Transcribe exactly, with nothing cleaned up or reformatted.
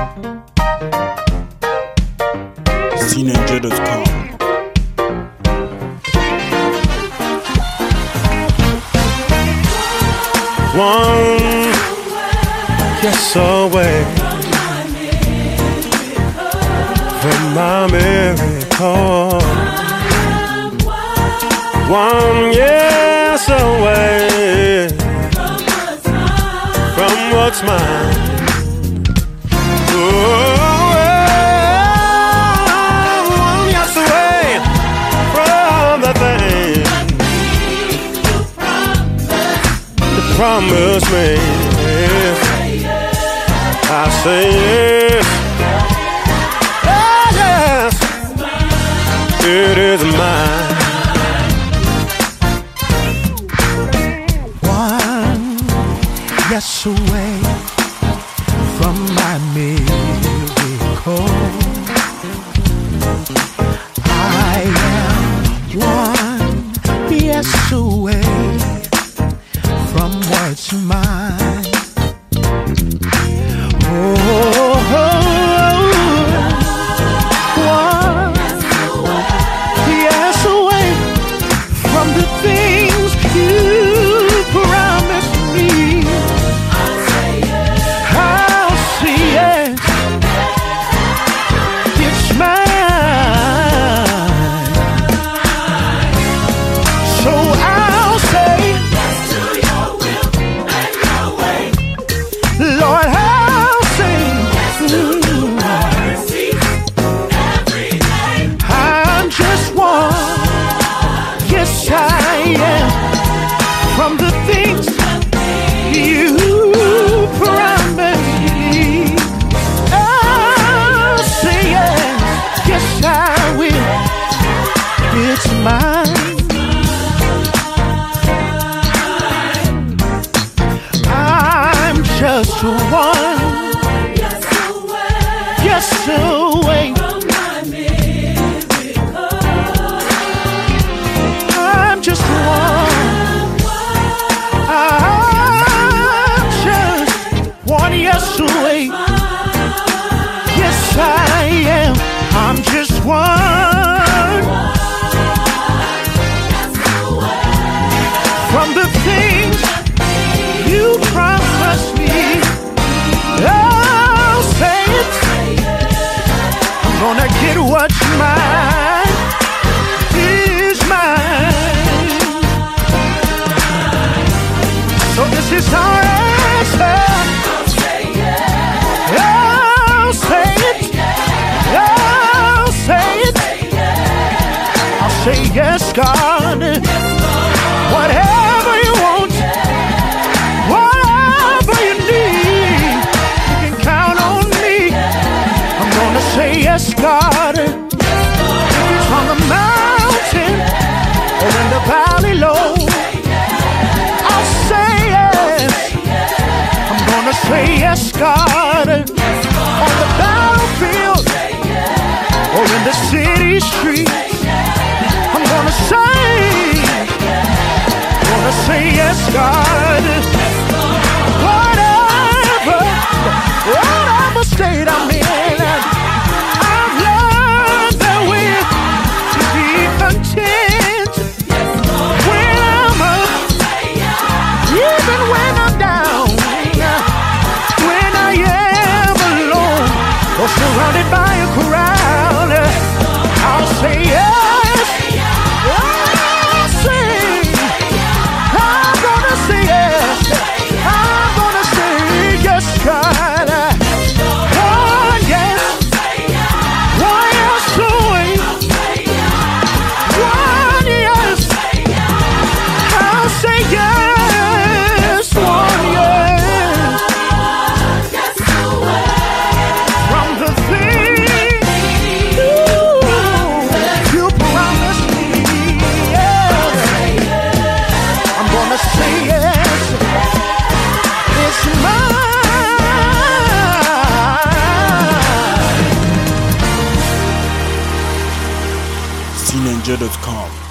C Ninja dot com. One yes away from my miracle. One yes away from what's mine. Oh, one yes away from the thing you promised me. I say yes, oh, yes, it is mine. One yes away from my miracle. I am one yes away from what's mine. Oh, one yes away from the things you promised me. I'll say yes, it's mine. So I'll say yes to your will and your way, Lord. I'll say yes to your mercy every day. I'm just one, yes I am, from the things you promised me. I'll say yes, yes I will, it's mine. I'm just one yes away. I'm just one. I'm just one yes away. Yes I am. I'm just one from the things you promised me. I'll say it. I'm gonna get what's mine is mine. So this is our answer. I'll say it. I'll say it. I'll say yes, God. Whatever you want, whatever you need, you can count on me. I'm gonna say yes, God. If it's on the mountain or in the valley low, I'll say yes. I'm gonna say yes, God. On the battlefield or in the city streets, I'm gonna say, gonna say yes, God. Whatever, whatever state I'm in, I've learned that we're to be content when I'm up, even when I'm down, when I am alone or surrounded by a crowd. I'll say yes. I'll say, I'm gonna say yes. I'm gonna say yes, God. One yes, one yes away. One yes, I'll say yes. One yes from the things you, you promised me. Yeah. I'm gonna say yes. It's mine. C Ninja dot com.